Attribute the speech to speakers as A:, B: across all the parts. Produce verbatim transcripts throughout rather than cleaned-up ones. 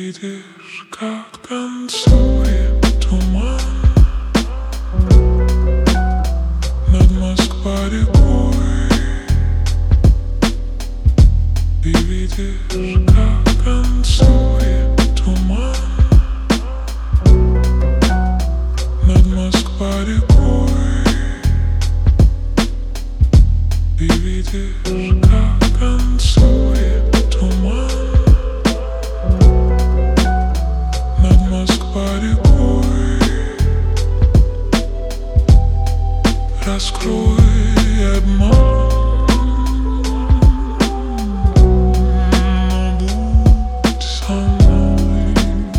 A: видишь, как танцует туман над Москва-рекой. Ты видишь, как танцует туман над Москва-рекой. Ты видишь, как танцует туман над Москва-рекой. Раскрой обман, но будь со мной.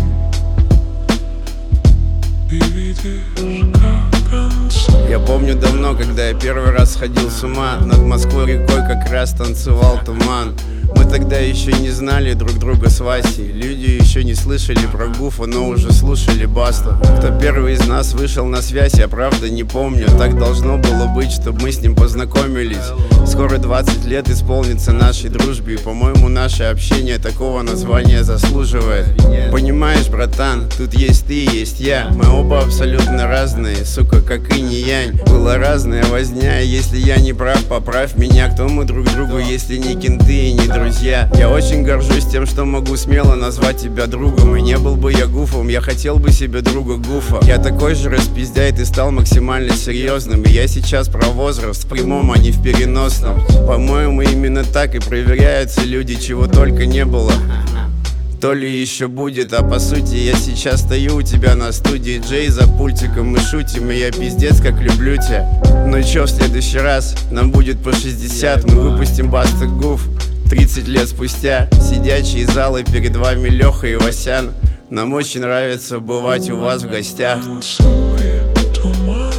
A: Ты видишь, как танцует.
B: Я помню давно, когда я первый раз сходил с ума, над Москвой-рекой как раз танцевал туман. Мы тогда еще не знали друг друга с Васей. Люди еще не слышали про Гуфа, но уже слушали Басту. Кто первый из нас вышел на связь, я правда не помню. Так должно было быть, чтобы мы с ним познакомились. Скоро двадцать лет исполнится нашей дружбе, и, по-моему, наше общение такого названия заслуживает. Понимаешь, братан, тут есть ты, есть я. Мы оба абсолютно разные, сука, как инь и янь. Была разная возня, и если я не прав, поправь меня. Кто мы друг другу, если не кенты и не друзья? Я очень горжусь тем, что могу смело назвать тебя другом. И не был бы я Гуфом, я хотел бы себе друга Гуфа. Я такой же распиздяй, ты стал максимально серьезным. И я сейчас про возраст в прямом, а не в переносном. По-моему, именно так и проверяются люди, чего только не было, то ли еще будет. А по сути я сейчас стою у тебя на студии Джей за пультиком, мы шутим, и я пиздец как люблю тебя. Ну чё, в следующий раз нам будет по шестьдесят, мы выпустим Баста Гуф тридцать лет спустя. Сидячие залы, перед вами Леха и Васян. Нам очень нравится бывать у вас в гостях.
A: Танцует туман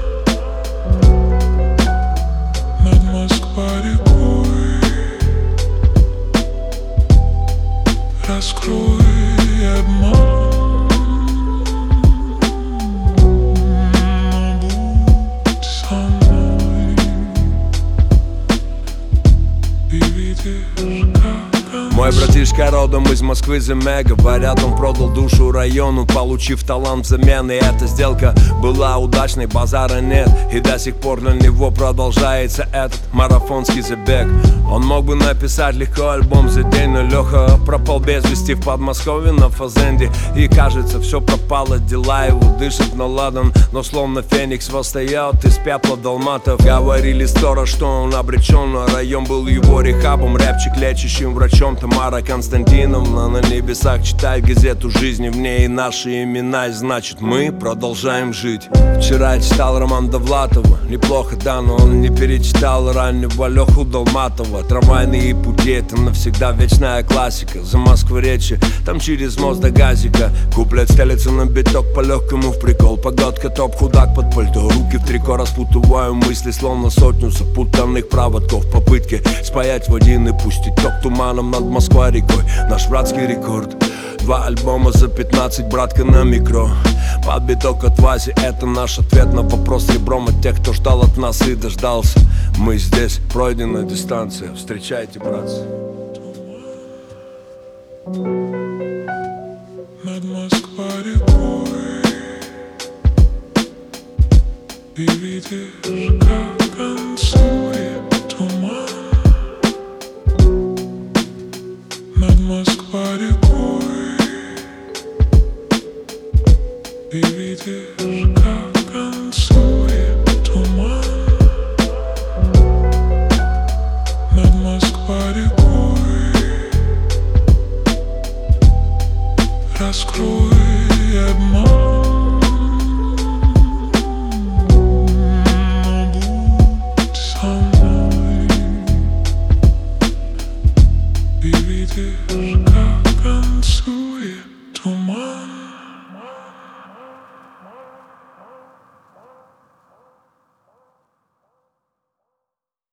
A: над Москва-рекой. Раскрой обман, но будь со мной. Ты видишь, как
C: Мой братишка родом из Москвы, Зиме. Говорят, он продал душу району, получив талант взамен. И эта сделка была удачной, базара нет. И до сих пор для него продолжается этот марафонский забег. Он мог бы написать легко альбом за день, но Леха пропал без вести в Подмосковье на фазенде. И кажется, все пропало, дела его дышат на ладан, но словно феникс восстает из пепла Далматов. Говорили сторож, что он обречен, но район был его рехабом, рэпчик лечащим врачом. Тамара Константиновна на небесах читает газету жизни, в ней наши имена, и значит мы продолжаем жить. Вчера я читал роман Довлатова, неплохо, да, но он не перечитал раннего Леху Долматова. Трамвайные пути — это навсегда вечная классика. За Москву-речи, там через мост до газика. Куплет стелится на биток по-легкому в прикол. Погодка топ, худак под пальто, руки в трико распутываю мысли, словно сотню запутанных проводков в попытке спаять в один и пустить ток туманом над Москва-рекой. Наш братский рекорд. Два альбома за пятнадцать, братка, на микро. Под биток от Васи — это наш ответ на вопрос ребром от тех, кто ждал от нас и дождался. Мы здесь, пройдена дистанция. Встречайте, братцы.
A: над Москва-рекой. Ты видишь, как танцует туман над Москва-рекой. Ты видишь, как танцует